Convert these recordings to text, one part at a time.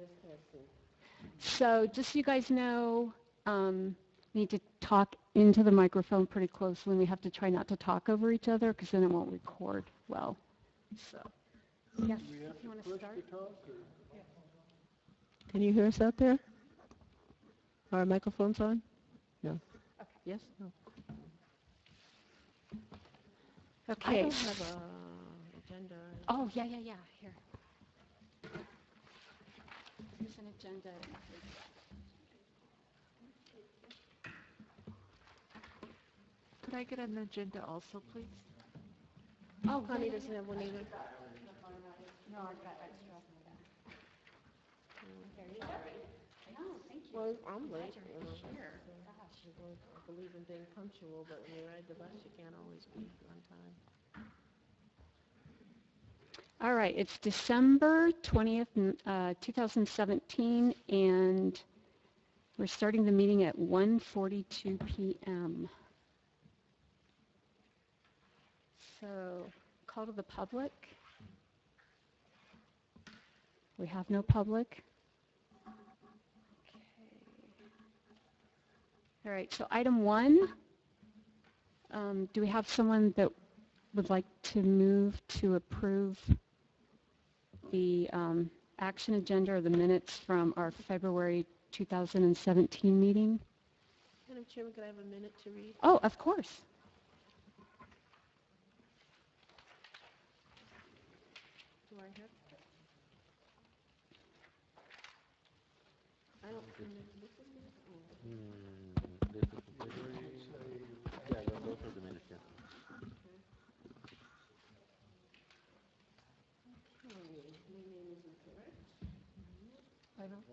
So just so you guys know, need to talk into the microphone pretty closely, and we have to try not to talk over each other because then it won't record well. So, yes, if you want to start. Can you hear us out there? Are our microphones on? No. Okay. Yes? No. I Okay. don't have a agenda. Oh, yeah. Here. Here's an agenda. Could I get an agenda also, please? Oh, Connie doesn't have one either. No, I've got extra. There you go. No, thank you. Well, I'm late. Here. I believe in being punctual, but when you ride the bus, you can't always be on time. All right, it's December 20th, 2017, and we're starting the meeting at 1:42 p.m. So, call to the public. We have no public. Okay. All right, so item 1, do we have someone that would like to move to approve the action agenda or the minutes from our February 2017 meeting? Madam Chairman, could I have a minute to read? Oh, of course. Do I have? I don't. This is minutes? Oh. This is February. Yeah, those are the minutes, yeah. Okay, my name is incorrect. I don't.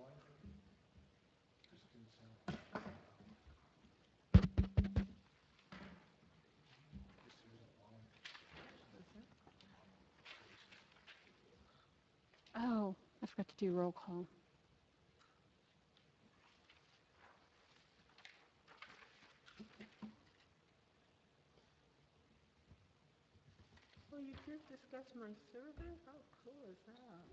Oh, I forgot to do roll call. Oh, you did discuss my survey? How cool is that?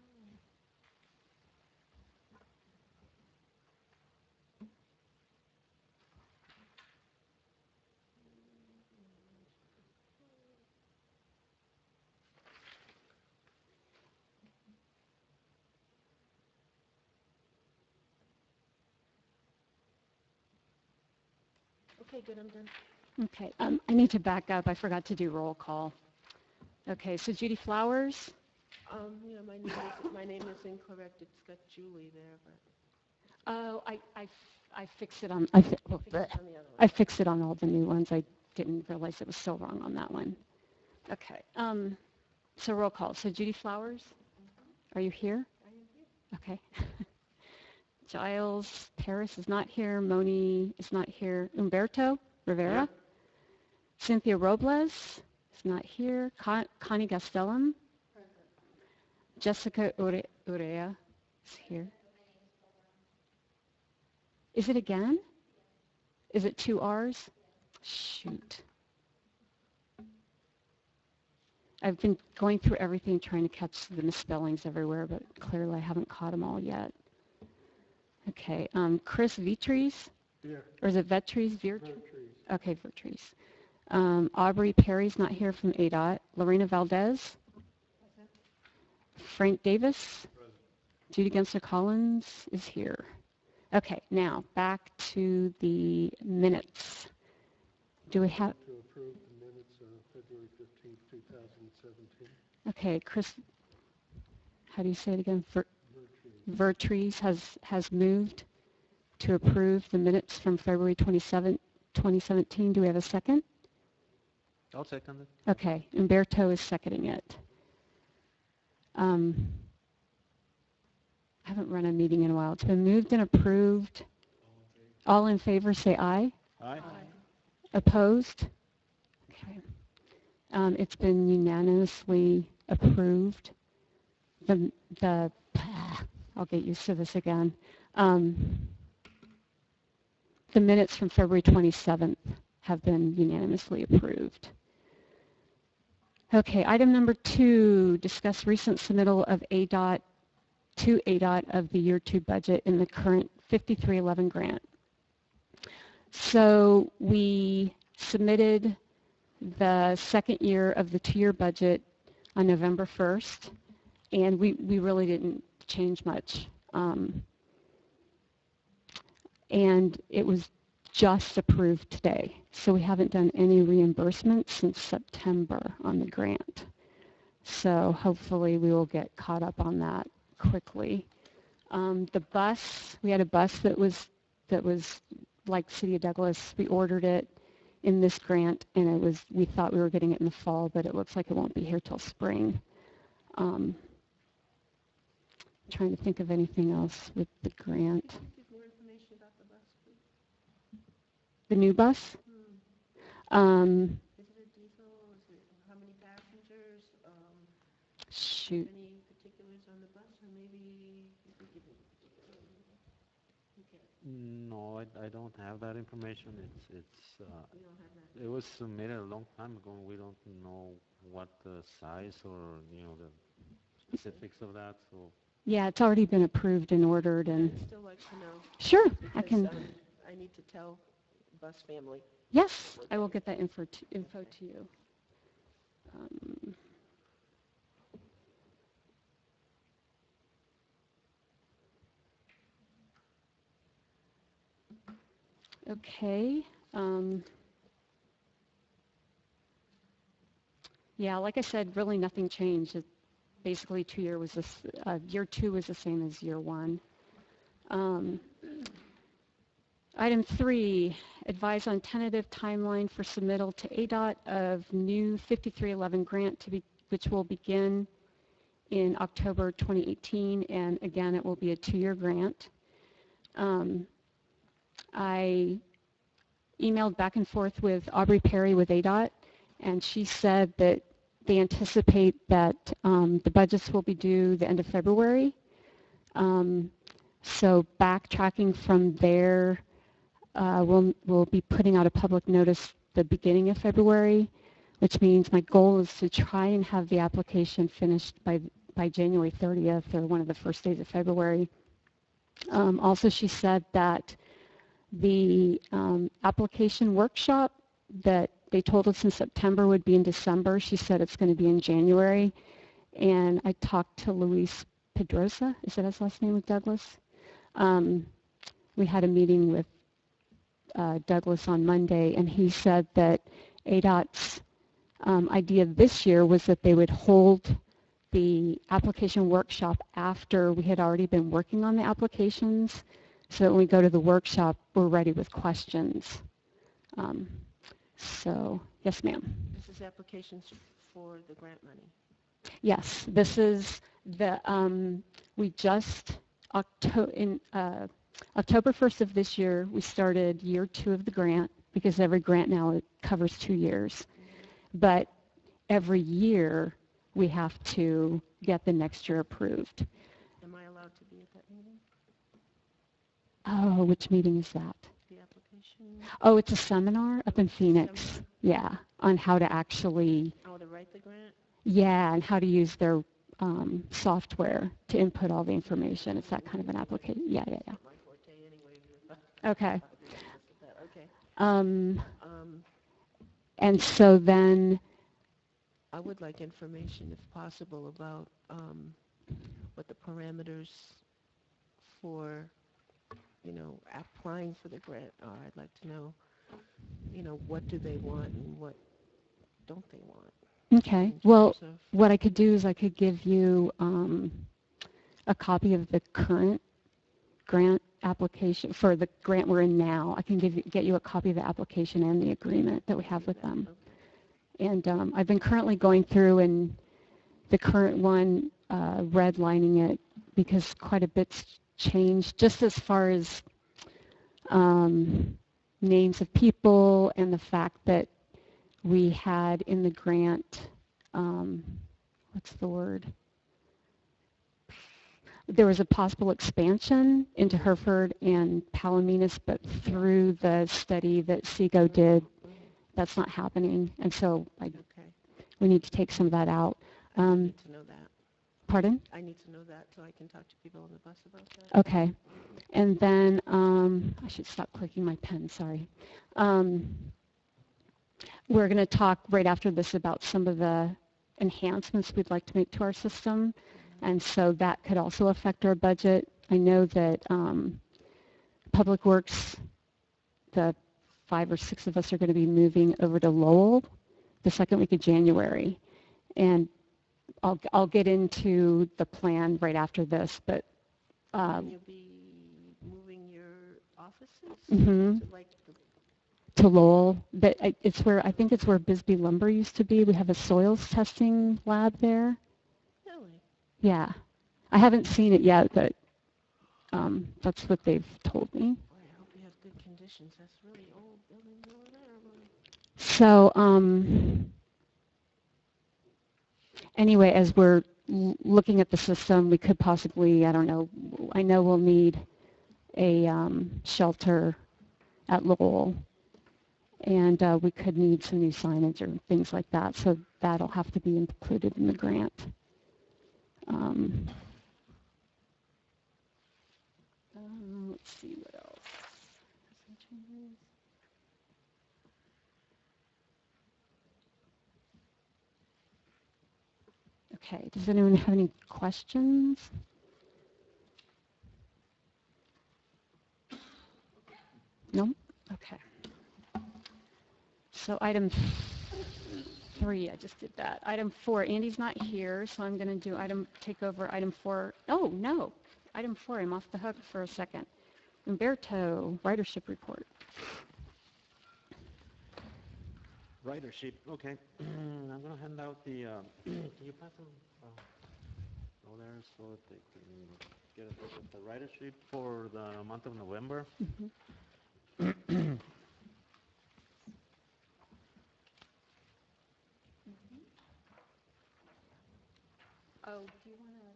Okay, good, I'm done. Okay, I need to back up. I forgot to do roll call. Okay, so Judy Flowers. Yeah, my name is incorrect. It's got Julie there, but Oh, I fixed it on. fix it on the other I one. fixed it on all the new ones. I didn't realize it was so wrong on that one. Okay. So roll call. So Judy Flowers, are you here? I am here. Okay. Giles Paris is not here. Moni is not here. Humberto Rivera. Cynthia Robles is not here. Connie Gastelum. Jessica Urea is here. Is it again? Is it 2 R's? Shoot. I've been going through everything trying to catch the misspellings everywhere, but clearly I haven't caught them all yet. Okay, Chris Vitries? Here. Or is it Vetries? Vertrees. Okay, Vertries. Aubrey Perry's not here from ADOT. Lorena Valdez? Frank Davis? Present. Judy Gensler Collins is here. Okay, now back to the minutes. Do we have... To approve the minutes of February 15th, 2017. Okay, Chris, how do you say it again? Vertrees. Vertrees has moved to approve the minutes from February 27, 2017. Do we have a second? I'll second it. Okay, Umberto is seconding it. I haven't run a meeting in a while. It's been moved and approved. All in favor say aye. Aye. Opposed? Okay. It's been unanimously approved. I'll get used to this again. The minutes from February 27th have been unanimously approved. Okay, item number 2, discuss recent submittal of ADOT to ADOT of the year 2 budget in the current 5311 grant. So we submitted the second year of the 2-year budget on November 1st, and we really didn't change much. And it was just approved today. So we haven't done any reimbursement since September on the grant. So hopefully we will get caught up on that quickly. The bus, we had a bus that was like City of Douglas. We ordered it in this grant, and we thought we were getting it in the fall, but it looks like it won't be here till spring. Trying to think of anything else with the grant. Give more information about the bus, please. The new bus? Is it a diesel? Is it how many passengers? Shoot. Any particulars on the bus, or maybe you could give it? Okay, No, I don't have that information. we don't have that. It was submitted a long time ago, and we don't know what the size or, the specifics of that, so. Yeah, it's already been approved and ordered, and I'd still like to know. sure, I Because, can. I need to tell bus family. Yes, I will get that info to you. Okay. Yeah, like I said, really nothing changed. Basically, year 2 was the same as year 1. Item 3, advise on tentative timeline for submittal to ADOT of new 5311 grant which will begin in October 2018, and again, it will be a 2-year grant. I emailed back and forth with Aubrey Perry with ADOT, and she said that they anticipate that the budgets will be due the end of February. So backtracking from there, we'll be putting out a public notice the beginning of February, which means my goal is to try and have the application finished by January 30th or one of the first days of February. Also, she said that the application workshop that they told us in September would be in December. She said it's going to be in January. And I talked to Luis Pedrosa, is that his last name with Douglas? We had a meeting with Douglas on Monday, and he said that ADOT's idea this year was that they would hold the application workshop after we had already been working on the applications, so that when we go to the workshop, we're ready with questions. So, yes, ma'am. This is applications for the grant money. Yes, this is the, we just, October 1st of this year, we started year 2 of the grant, because every grant now it covers 2 years. But every year, we have to get the next year approved. Am I allowed to be at that meeting? Oh, which meeting is that? The application? Oh, it's a seminar up in Phoenix. Seminar? Yeah, on how to actually, Oh, to write the grant? yeah, and how to use their software to input all the information. It's that kind of an application. Yeah. My forte anyway. Okay. Okay. And so then, I would like information, if possible, about what the parameters for, applying for the grant are. I'd like to know, what do they want and what don't they want? okay, in well, terms of- what I could do is I could give you a copy of the current grant application for the grant we're in now. I can get you a copy of the application and the agreement that we have with them. Okay. And I've been currently going through and the current one redlining it because quite a bit's changed just as far as names of people and the fact that we had in the grant, what's the word? There was a possible expansion into Hereford and Palominas, but through the study that SEGO did, that's not happening. And so Okay. we need to take some of that out. I need to know that. Pardon? I need to know that so I can talk to people on the bus about that. Okay. And then, I should stop clicking my pen, sorry. We're going to talk right after this about some of the enhancements we'd like to make to our system. And so that could also affect our budget. I know that Public Works, the 5 or 6 of us are going to be moving over to Lowell the second week of January. And I'll get into the plan right after this, but Will you be moving your offices Mhm. to like the, to Lowell, but it's where, I think it's where Bisbee Lumber used to be. We have a soils testing lab there. really? Yeah. I haven't seen it yet, but that's what they've told me. Boy, I hope you have good conditions. That's really old buildings over there. So anyway, as we're looking at the system, we could possibly, I don't know, I know we'll need a shelter at Lowell, and we could need some new signage or things like that, so that'll have to be included in the grant. Let's see what else. Some changes. Okay, does anyone have any questions? No? Okay. So item 3, I just did that. Item 4, Andy's not here, so I'm going to do take over item 4. Oh, no. Item 4, I'm off the hook for a second. Umberto, ridership report. Ridership, okay. I'm going to hand out the, can you pass them over there so that they can get a look at the ridership for the month of November? Mm-hmm. Oh, do you want to,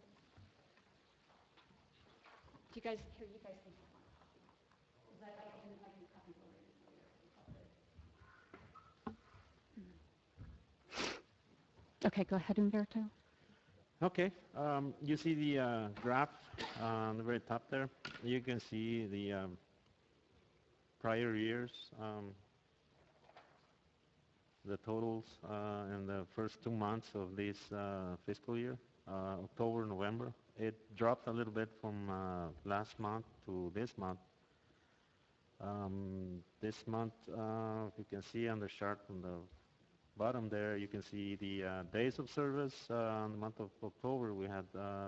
do you guys, here, you guys can have one. Is that, I can copy for you. Okay, go ahead, Umberto. Okay, you see the graph on the very top there. You can see the prior years, the totals in the first 2 months of this fiscal year, October, November. It dropped a little bit from last month to this month. This month, you can see on the chart on the bottom there, you can see the days of service. In the month of October, we had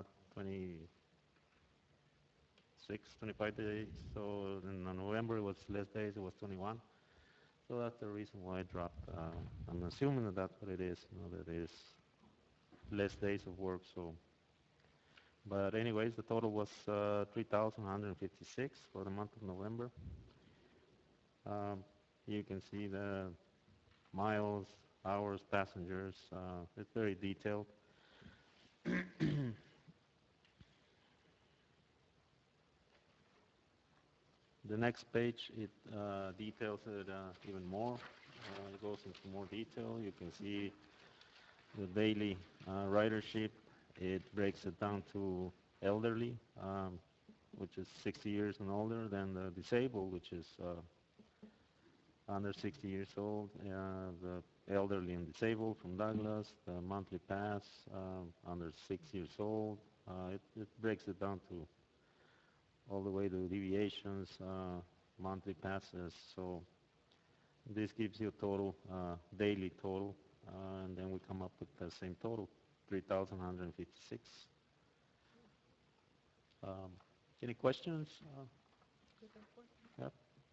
25 days. So in November, it was less days. It was 21. So that's the reason why it dropped. I'm assuming that that's what it is. That it is less days of work. So, but anyways, the total was 3,156 for the month of November. You can see the miles, hours, passengers. It's very detailed. The next page, it details it even more. It goes into more detail. You can see the daily ridership. It breaks it down to elderly, which is 60 years and older, then the disabled, which is under 60 years old, the elderly and disabled from Douglas, the monthly pass under 6 years old. It breaks it down to all the way to deviations, monthly passes. So this gives you a total, daily total, and then we come up with the same total, 3,156. Any questions? Yep.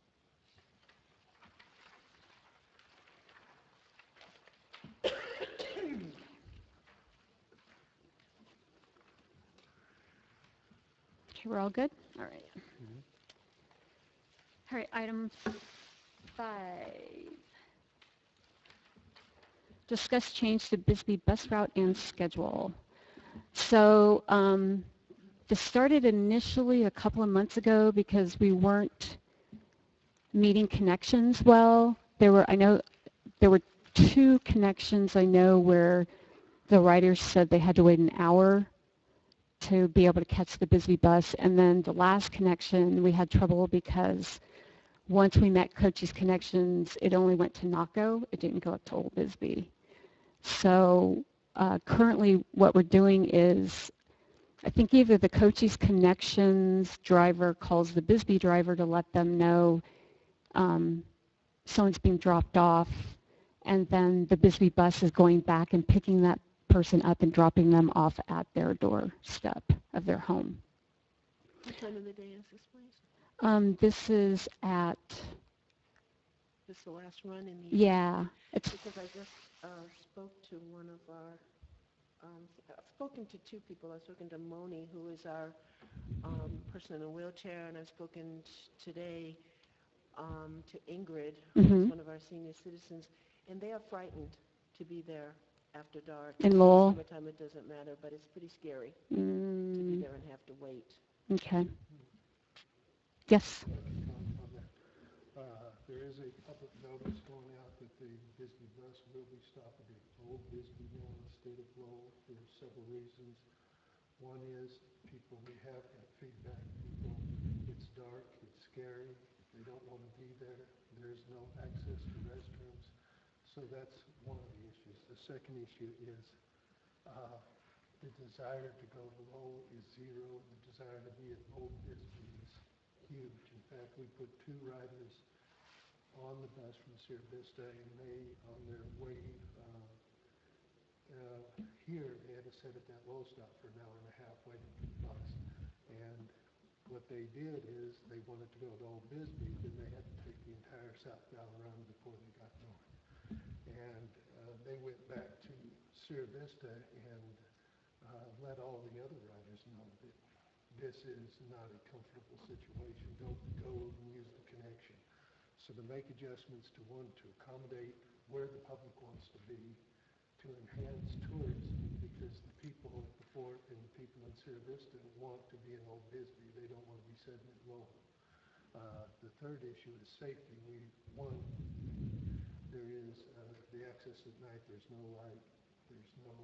Okay, we're all good? All right. All right, item 5. Discuss change to Bisbee bus route and schedule. So this started initially a couple of months ago because we weren't meeting connections well. I know there were 2 connections I know where the riders said they had to wait an hour to be able to catch the Bisbee bus. And then the last connection, we had trouble because once we met Cochise Connections, it only went to Naco. It didn't go up to Old Bisbee. So currently what we're doing is, I think either the Cochise Connections driver calls the Bisbee driver to let them know someone's being dropped off, and then the Bisbee bus is going back and picking that person up and dropping them off at their doorstep of their home. What time of the day is this, please? This is at, This is the last run in the evening? yeah, it's, Because I just spoke to one of our, I've spoken to two people. I've spoken to Moni, who is our person in a wheelchair, and I've spoken today to Ingrid, who's Mhm. one of our senior citizens, and they are frightened to be there after dark. In Lowell? Summertime, it doesn't matter, but it's pretty scary to be there and have to wait. Okay. Yes. Comment on that. There is a public notice going out that the Bisbee bus will be stopping at Old Bisbee now instead of Lowell for several reasons. One is people, we have got feedback, people, it's dark, it's scary, they don't want to be there, there's no access to restrooms. So that's one of the issues. The second issue is the desire to go to Lowell is zero. The desire to be at Old Bisbee is huge. In fact, we put 2 riders on the bus from Sierra Vista, and they, on their way here, they had to sit at that Lowell stop for an hour and a half waiting for the bus. And what they did is they wanted to go to Old Bisbee, then they had to take the entire southbound run before they got north. And they went back to Sierra Vista and let all the other riders know that this is not a comfortable situation. Don't go and use the connection. So to make adjustments to one, to accommodate where the public wants to be, to enhance tourism, because the people at the fort and the people in Sierra Vista want to be in Old Bisbee. They don't want to be sitting at Lowell. The third issue is safety. There is the access at night. There's no light. There's no,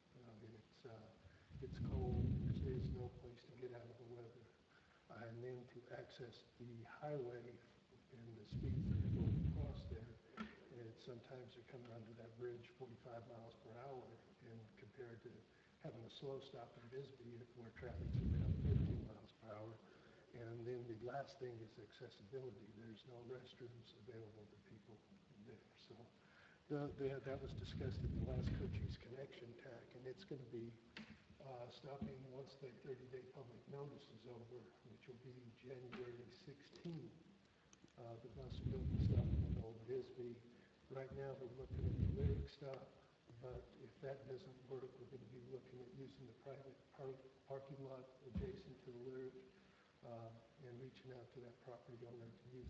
it's cold. There's no place to get out of the weather. And then to access the highway and the speeds that are going across there, and sometimes they're coming under that bridge 45 miles per hour, and compared to having a slow stop in Bisbee where traffic's around 15 miles per hour. And then the last thing is accessibility. There's no restrooms available to people there. So that was discussed at the last Cochise Connection TAC, and it's going to be stopping once the 30-day public notice is over, which will be January 16th. The bus will be stopping at Old Bisbee. Right now, we're looking at the Lyric stop, but if that doesn't work, we're going to be looking at using the private parking lot adjacent to the Lyric and reaching out to that property owner to use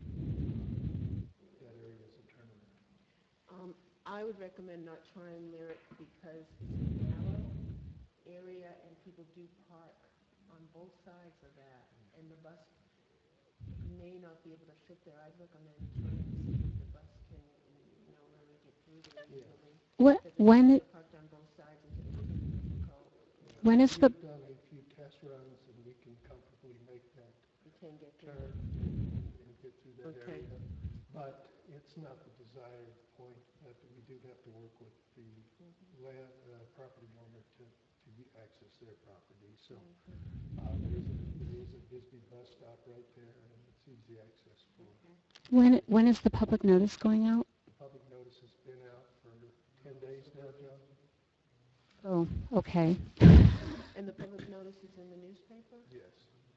that area as a turnaround. I would recommend not trying Lyric because it's a narrow area and people do park on both sides of that, and the bus may not be able to fit there. I'd recommend trying to see if the bus can, really get through there easily. What, Because when, they're parked on both sides and it's difficult. when is the, We've done a few test runs, and we can comfortably make that You can get through. turn and get through that Okay. area. But it's not the desired point. That we do have to work with the property owner to access their property. So there is a Bisbee bus stop right there, and it's easy access for it. when is the public notice going out? The public notice has been out for 10 days now, John. Oh, okay. And the public notice is in the newspaper? Yes.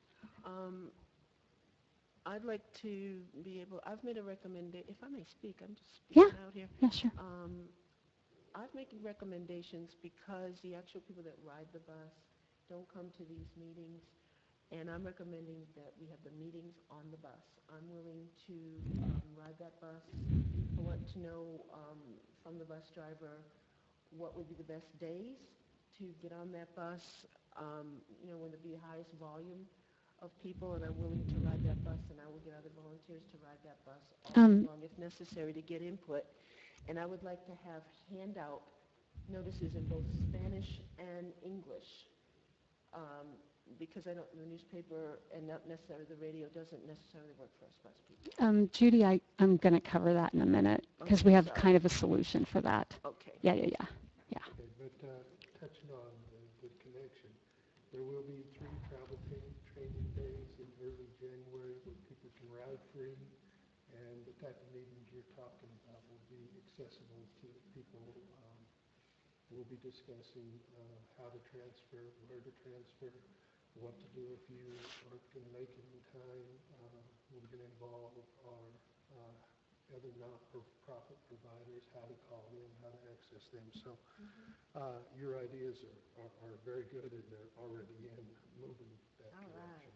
I'd like to be able, I've made a recommendation, if I may speak, I'm just Yeah. speaking out here. Yeah, sure. I've making recommendations because the actual people that ride the bus don't come to these meetings, and I'm recommending that we have the meetings on the bus. I'm willing to ride that bus. I want to know from the bus driver what would be the best days to get on that bus, when there'd be the highest volume of people, and I'm willing to ride that bus, and I will get other volunteers to ride that bus all day long if necessary to get input. And I would like to have handout notices in both Spanish and English because I don't, the newspaper and not necessarily the radio doesn't necessarily work for us bus people. Judy, I'm going to cover that in a minute because we Okay, have sorry. kind of a solution for that. Okay. Yeah. Okay, but touching on the connection, there will be 3 travel training days in early January where people can ride free, and the type of meetings you're talking about will be accessible to people. We'll be discussing how to transfer, where to transfer, what to do if you aren't going to make it in time. We're going to involve our other not-for-profit providers, how to call in, how to access them. So your ideas are very good, and they're already in moving that direction.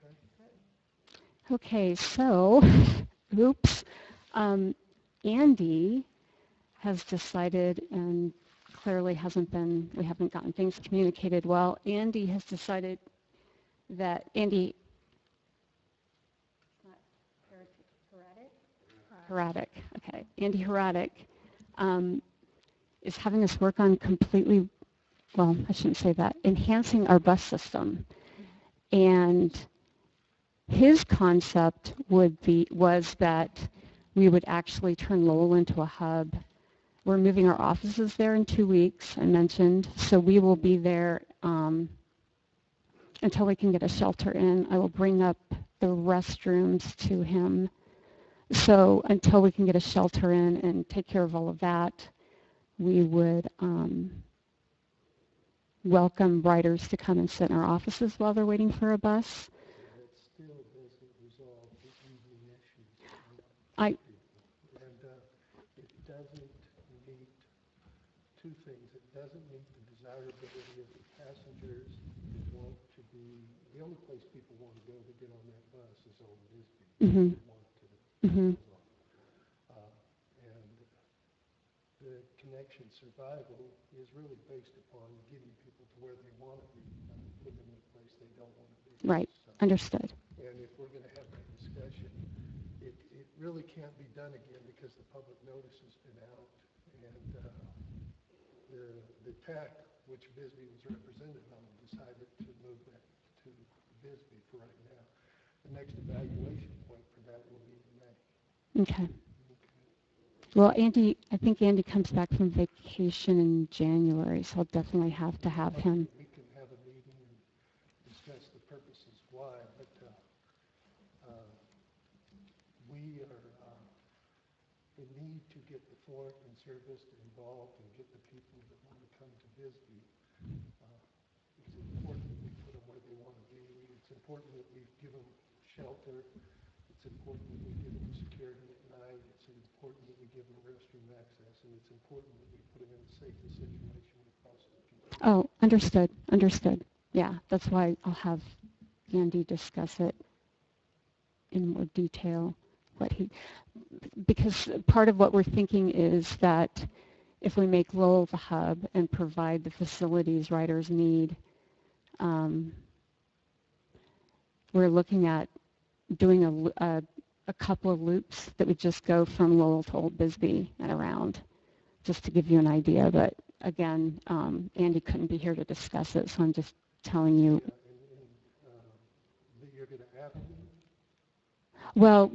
Okay? Okay, so, oops. Andy has decided, and clearly we haven't gotten things communicated well. Andy has decided that Heradic, okay. Andy Heradic is having us work on I shouldn't say that, enhancing our bus system. And his concept was that we would actually turn Lowell into a hub. We're moving our offices there in 2 weeks, I mentioned, so we will be there until we can get a shelter in. I will bring up the restrooms to him. So until we can get a shelter in and take care of all of that, we would welcome riders to come and sit in our offices while they're waiting for a bus. That still doesn't resolve the evening issues. I- And it doesn't meet 2 things. It doesn't meet the desirability of the passengers who want to be, the only place people want to go to get on that bus is Old Bisbee. Mhm. They want to Mhm. And the connection survival is really based upon getting people to where they want to be, not putting them in a place they don't want to be. Right, So, understood. and if we're going to have that discussion, it really can't be done again because the public notice has been out, and the TAC, which Bisbee was represented on, decided to move that to Bisbee for right now. The next evaluation point for that will be in May. Okay. Well, I think Andy comes back from vacation in January, so I'll definitely have to have him. We can have a meeting and discuss the purposes why, but we need to get the foreign service involved and get the people that want to come to Bisbee. It's important that we put them where they want to be. It's important that we give them shelter. It's important that we give them security at night. It's important that we give them restroom access, and it's important that we put them in the safest situation we possibly can. Oh, understood. Yeah, that's why I'll have Andy discuss it in more detail. Because part of what we're thinking is that if we make Lowell the hub and provide the facilities riders need, we're looking at doing a couple of loops that would just go from Lowell to Old Bisbee and around, just to give you an idea. But again, Andy couldn't be here to discuss it, so I'm just telling you. That you're going to ask them? Well,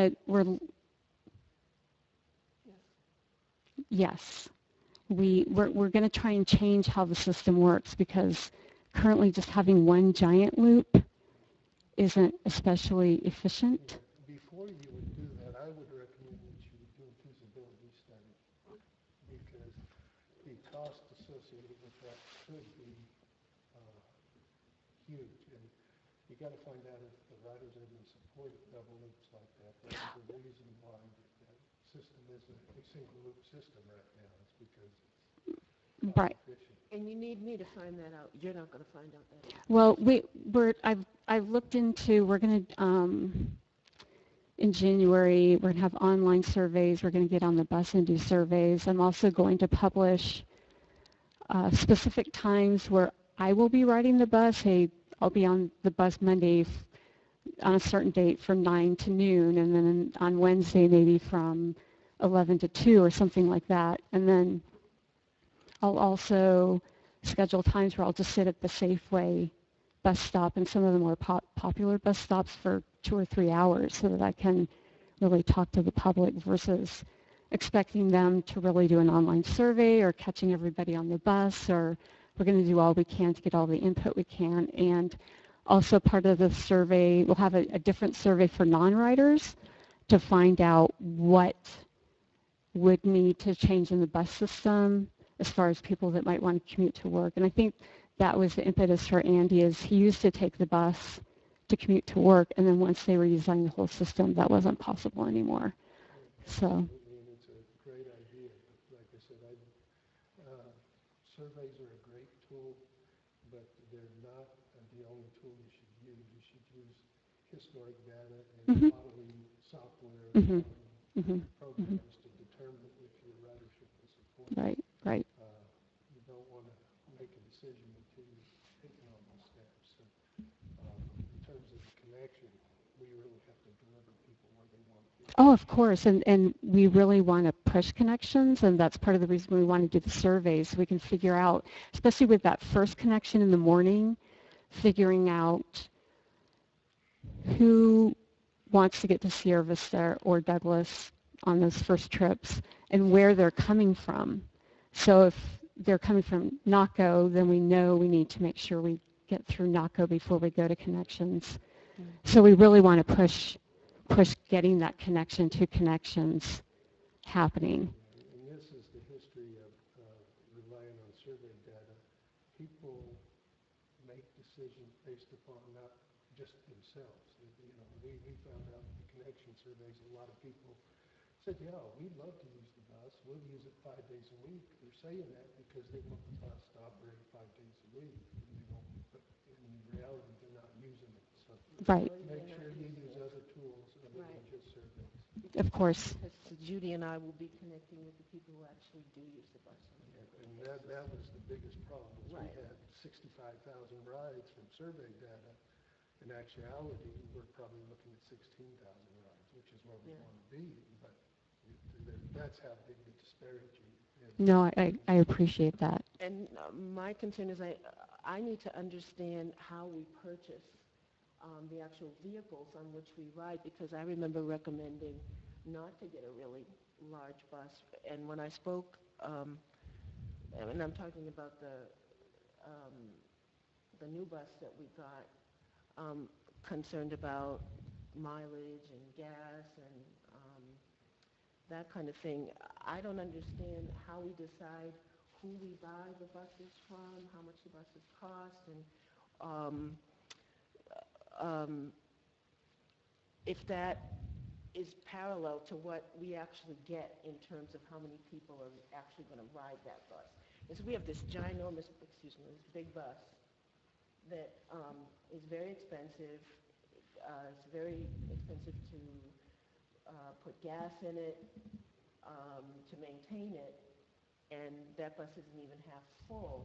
yes. We're going to try and change how the system works, because currently just having one giant loop isn't especially efficient. Before you would do that, I would recommend that you would do a feasibility study, because the cost associated with that could be huge. And you got to find out if the riders are going to support double loops like that. That's the reason why that system is a single loop system right now. It's because it's Right. efficient. And you need me to find that out. You're not going to find out that. Well, I've looked into, we're going to, in January, we're going to have online surveys. We're going to get on the bus and do surveys. I'm also going to publish specific times where I will be riding the bus. Hey, I'll be on the bus Monday on a certain date from 9 to noon, and then on Wednesday maybe from 11 to 2 or something like that. And then I'll also schedule times where I'll just sit at the Safeway bus stop and some of the more popular bus stops for 2 or 3 hours so that I can really talk to the public versus expecting them to really do an online survey or catching everybody on the bus, or we're going to do all we can to get all the input we can. And also part of the survey, we'll have a different survey for non-riders to find out what would need to change in the bus system as far as people that might want to commute to work. And I think that was the impetus for Andy, is he used to take the bus to commute to work, and then once they redesigned the whole system, that wasn't possible anymore. So. And it's a great idea. But like I said, surveys are a great tool, but they're not the only tool you should use. You should use historic data and Mhm. modeling software Mhm. and Mhm. programs to determine if your ridership is supported. Right, right. You don't want to make a decision until you've taken all those steps. So, in terms of the connection, we really have to deliver people where they want to be. Oh, of course, and we really want to push connections, and that's part of the reason we want to do the surveys, so we can figure out, especially with that first connection in the morning, figuring out who wants to get to Sierra Vista or Douglas on those first trips and where they're coming from. So if they're coming from Naco, then we know we need to make sure we get through Naco before we go to connections. So we really want to push getting that connection to connections happening. And this is the history of relying on survey data. People make decisions based upon not just themselves. We found out in the connection surveys, a lot of people said, yeah, we'd love to use the bus. We'll use it 5 days a week. They're saying that because they want the bus to operate 5 days a week. And they don't, but in reality, they're not using it. So Right, make sure you use other tools other than just surveys. of course. Because Judy and I will be connecting with the people who actually do use the bus. And that was the biggest problem. Right. We had 65,000 rides from survey data. In actuality, we're probably looking at 16,000 rides, which is where we Yeah. want to be. But that's how big the disparity is. No, I appreciate that. And my concern is I need to understand how we purchase the actual vehicles on which we ride, because I remember recommending not to get a really large bus. And when I spoke, and I'm talking about the new bus that we got, concerned about mileage and gas and that kind of thing. I don't understand how we decide who we buy the buses from, how much the buses cost, and if that is parallel to what we actually get in terms of how many people are actually going to ride that bus. And so we have this ginormous, this big bus that is very expensive. It's very expensive to put gas in it, to maintain it, and that bus isn't even half full.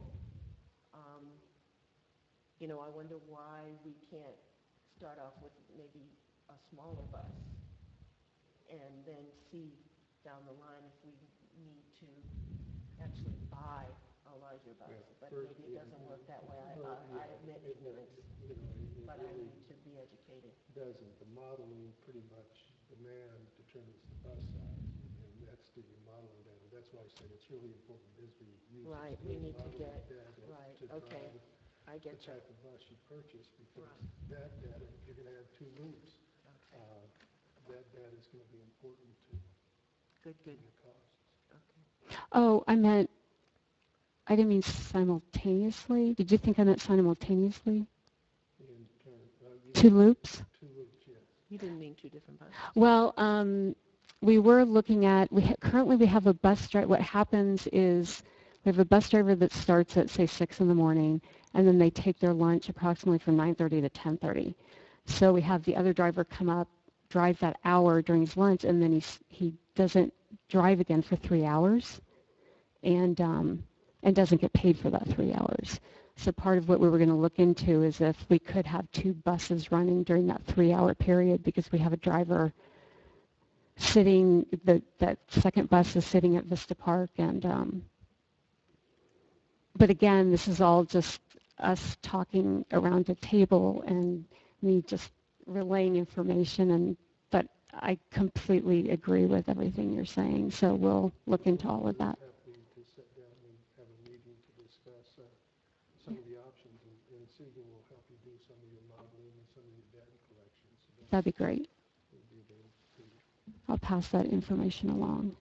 I wonder why we can't start off with maybe a smaller bus and then see down the line if we need to actually buy a larger bus. But maybe it doesn't work that way. I admit ignorance, but I need to be educated. It doesn't. The modeling pretty much demand determines the bus size, and that's the modeling data. That's why I said it's really important Bisbee uses Right, good we need to modeling get, data right, to okay, drive I the get you. type of bus you purchase, because Right. that data, if you're going to have 2 loops, Okay, that data is going to be important to good, good, the costs. okay. Oh, I didn't mean simultaneously. Did you think I meant simultaneously? In turn, 2 loops? 2 loops, yes. You didn't mean 2 different buses? Well, we were looking at, currently we have a bus driver. What happens is we have a bus driver that starts at, say, 6 in the morning, and then they take their lunch approximately from 9:30 to 10:30. So we have the other driver come up, drive that hour during his lunch, and then he doesn't drive again for 3 hours, and doesn't get paid for that 3 hours. So part of what we were going to look into is if we could have 2 buses running during that 3-hour period, because we have a driver sitting, that second bus is sitting at Vista Park, and but again, this is all just us talking around a table and me just relaying information, but I completely agree with everything you're saying, so we'll look into all of that. Happy to sit down and have a meeting to discuss some of the options, and Susan will help you do some of your modeling and some of your data collection. So That'd be great. will be available to you. I'll pass that information along.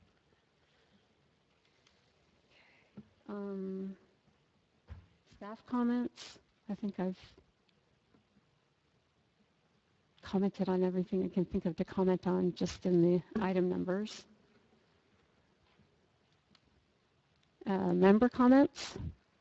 Staff comments. I think I've commented on everything I can think of to comment on just in the item numbers. Member comments?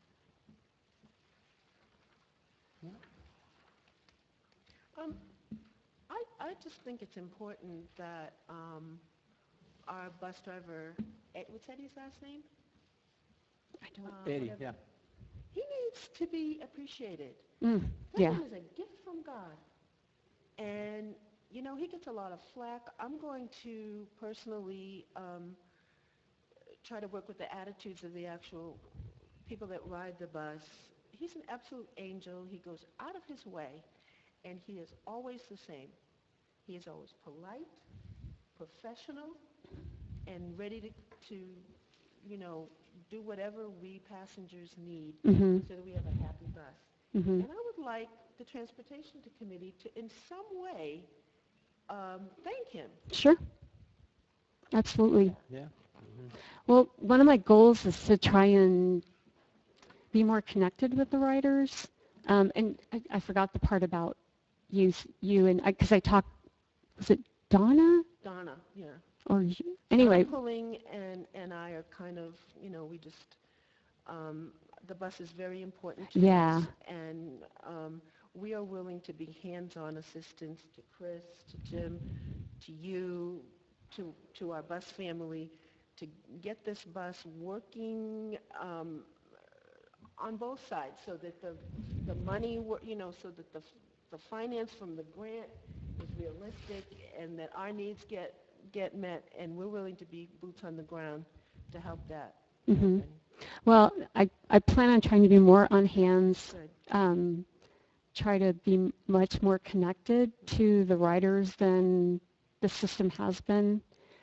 I just think it's important that our bus driver, what's Eddie's last name? I don't. Eddie, Whatever. yeah. He needs to be appreciated. Mm, That yeah. man is a gift from God. And, you know, he gets a lot of flack. I'm going to personally try to work with the attitudes of the actual people that ride the bus. He's an absolute angel. He goes out of his way, and he is always the same. He is always polite, professional, and ready to you know, do whatever we passengers need Mm-hmm. so that we have a happy bus. Mm-hmm. And I would like the Transportation Committee to, in some way, thank him. Sure. Absolutely. Yeah. Well, one of my goals is to try and be more connected with the riders. And I forgot the part about you and because I talked, was it Donna? Donna, yeah. Or anyway. Donna Pulling and I are kind of, you know, we just, the bus is very important to Yeah. us. And we are willing to be hands-on assistance to Chris, to Jim, to you, to our bus family, to get this bus working on both sides so that the money, you know, so that the finance from the grant is realistic and that our needs get met, and we're willing to be boots on the ground to help that Mm-hmm. happen. Well, I plan on trying to be more on hands, Good. try to be much more connected to the riders than the system has been.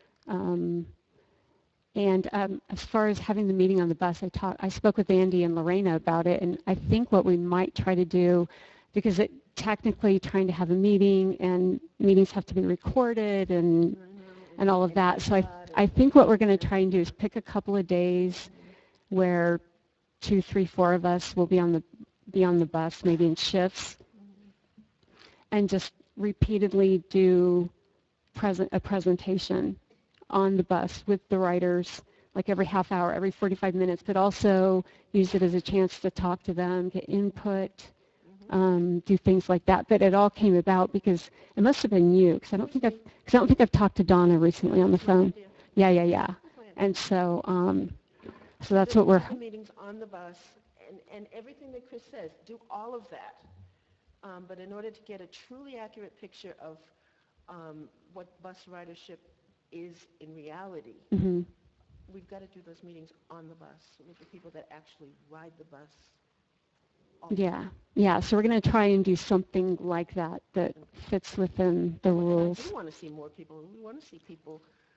And as far as having the meeting on the bus, I spoke with Andy and Lorena about it, and I think what we might try to do, because technically trying to have a meeting and meetings have to be recorded and all of that. So I think what we're going to try and do is pick a couple of days where 2, 3, 4 of us will be on the bus, maybe in shifts, and just repeatedly do a presentation on the bus with the riders, like every half hour, every 45 minutes, but also use it as a chance to talk to them, get input, do things like that. But it all came about because it must have been you, because I don't think I've talked to Donna recently on the phone. Yeah. And so that's what we're. The meetings on the bus and everything that Chris says, do all of that. But in order to get a truly accurate picture of what bus ridership is in reality, Mm-hmm. we've got to do those meetings on the bus with the people that actually ride the bus. Yeah. So we're going to try and do something like that fits within the rules. We want to see more people. We want to see people,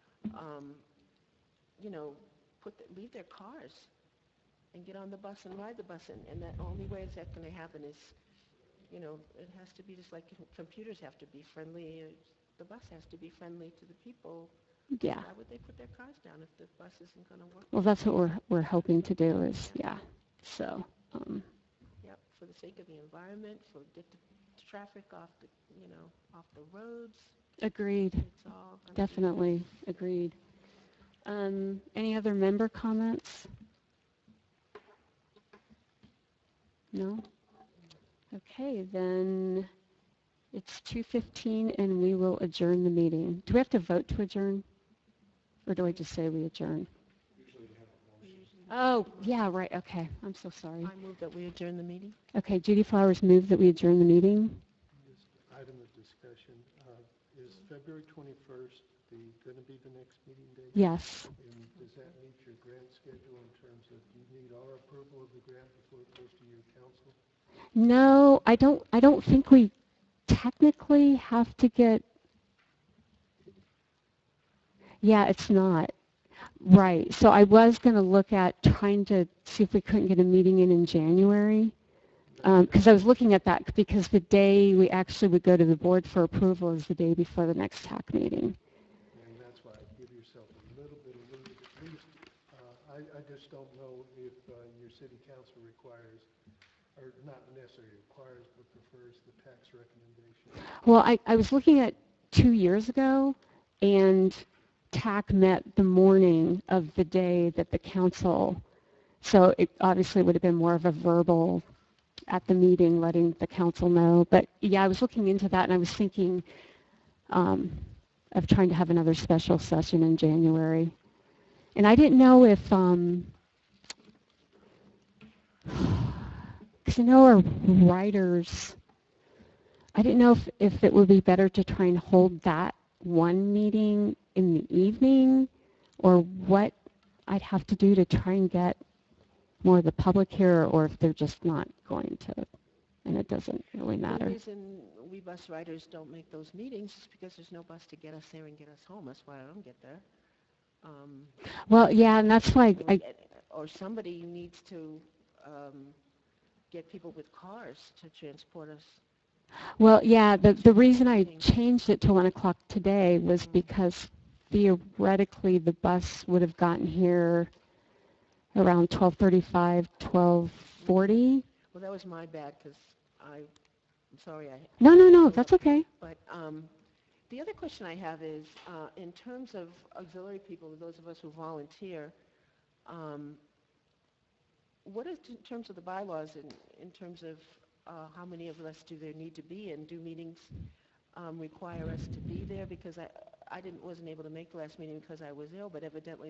you know, leave their cars and get on the bus and ride the bus. And the only way that's going to happen is, you know, it has to be just like computers have to be friendly. The bus has to be friendly to the people. Yeah. Why would they put their cars down if the bus isn't going to work? Well, that's what we're hoping to do is, yeah. So. Yep, for the sake of the environment, for get the traffic off the roads. Agreed. It's all gonna be- Definitely agreed. Any other member comments? No? Okay, then it's 2:15 and we will adjourn the meeting. Do we have to vote to adjourn? Or do I just say we adjourn? Oh, yeah, right, okay. I'm so sorry. I move that we adjourn the meeting. Okay, Judy Flowers moved that we adjourn the meeting. This item of discussion, is February 21st going to be the next meeting date? Yes. And does that meet your grant schedule in terms of, do you need need our approval of the grant before it goes to your council? No, I don't think we technically have to get, yeah, it's not. Right. So I was going to look at trying to see if we couldn't get a meeting in January. Because I was looking at that because the day we actually would go to the board for approval is the day before the next TAC meeting. And that's why I give yourself a little bit of room, at least. I just don't know if your city council requires, or not necessarily requires, but prefers the tax recommendation. Well, I was looking at 2 years ago, and TAC met the morning of the day that the council, so it obviously would have been more of a verbal at the meeting letting the council know. But yeah, I was looking into that, and I was thinking of trying to have another special session in January. And I didn't know if, because I know our writers, I didn't know if it would be better to try and hold that one meeting in the evening, or what I'd have to do to try and get more of the public here, or if they're just not going to, and it doesn't really The matter. reason we bus riders don't make those meetings is because there's no bus to get us there and get us home. That's why I don't get there. Well, yeah, and that's why Or somebody needs to get people with cars to transport us. well, yeah, the reason I changed it to 1 o'clock today was because theoretically the bus would have gotten here around 12:35, 12:40. Well, that was my bad because I'm sorry. No, that's okay. But the other question I have is, in terms of auxiliary people, those of us who volunteer, what is in terms of the bylaws in terms of how many of us do there need to be, and do meetings require us to be there? Because I wasn't able to make the last meeting because I was ill, but evidently,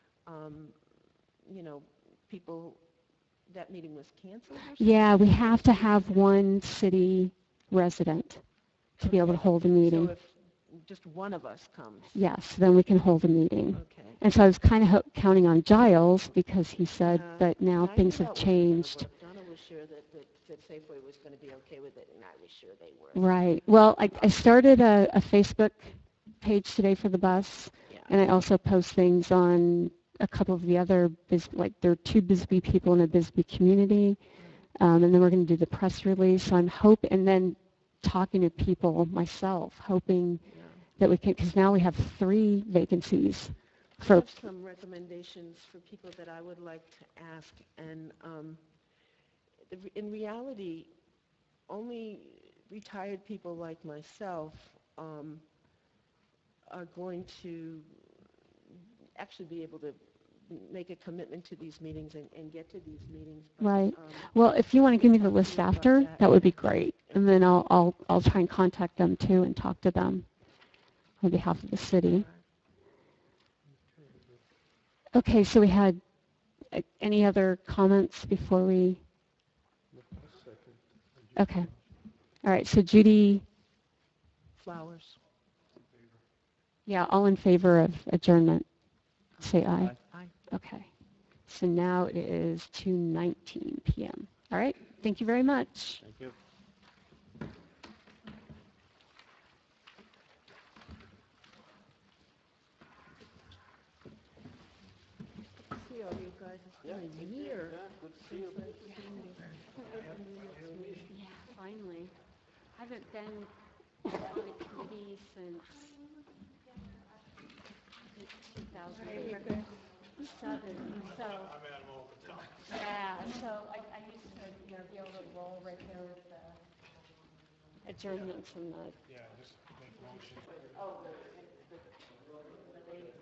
people, that meeting was canceled or something? Yeah, we have to have one city resident to be able to hold a meeting. So if just one of us comes? Yes, then we can hold a meeting. Okay. And so I was kind of counting on Giles because he said that now And I things knew have that wasn't gonna changed. work. Donna was sure that Safeway was going to be okay with it, and I was sure they were. Right. Well, I started a Facebook page today for the bus, Yeah. and I also post things on a couple of the other, like there are 2 Bisbee people in a Bisbee community, and then we're going to do the press release. So I'm hoping, and then talking to people myself, hoping Yeah. that we can, because now we have 3 vacancies. I have some recommendations for people that I would like to ask, and in reality, only retired people like myself are going to actually be able to make a commitment to these meetings and get to these meetings. But, Right. Well, if you want to give me the talk to list you about after, that. that would be great. And then I'll try and contact them too and talk to them on behalf of the city. Okay, so we had any other comments before we? Okay. All right, so Judy, Flowers. yeah, all in favor of adjournment, say aye. Aye. Okay. So now it is 2:19 p.m. All right, thank you very much. Thank you. See all you guys. It's been a year. Good to see you. Yeah, finally. I haven't been on a committee since 2007. So, yeah, so I used to be able to roll right there with the adjournments and the. Yeah, just make a motion.